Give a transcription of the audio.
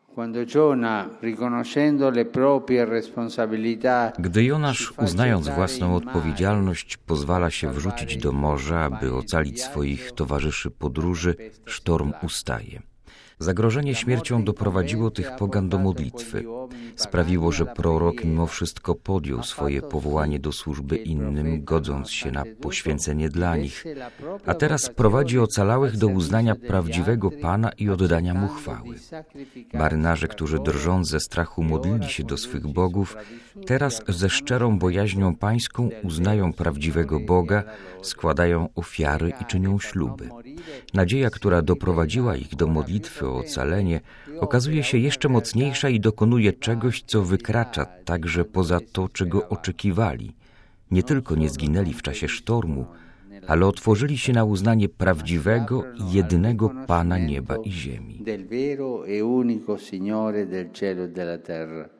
Gdy Jonasz, uznając własną odpowiedzialność, pozwala się wrzucić do morza, aby ocalić swoich towarzyszy podróży, sztorm ustaje. Zagrożenie śmiercią doprowadziło tych pogan do modlitwy. Sprawiło, że prorok mimo wszystko podjął swoje powołanie do służby innym, godząc się na poświęcenie dla nich, a teraz prowadzi ocalałych do uznania prawdziwego Pana i oddania Mu chwały. Marynarze, którzy drżąc ze strachu modlili się do swych bogów, teraz ze szczerą bojaźnią pańską uznają prawdziwego Boga, składają ofiary i czynią śluby. Nadzieja, która doprowadziła ich do modlitwy o ocalenie, okazuje się jeszcze mocniejsza i dokonuje czegoś, co wykracza także poza to, czego oczekiwali. Nie tylko nie zginęli w czasie sztormu, ale otworzyli się na uznanie prawdziwego i jedynego Pana nieba i ziemi.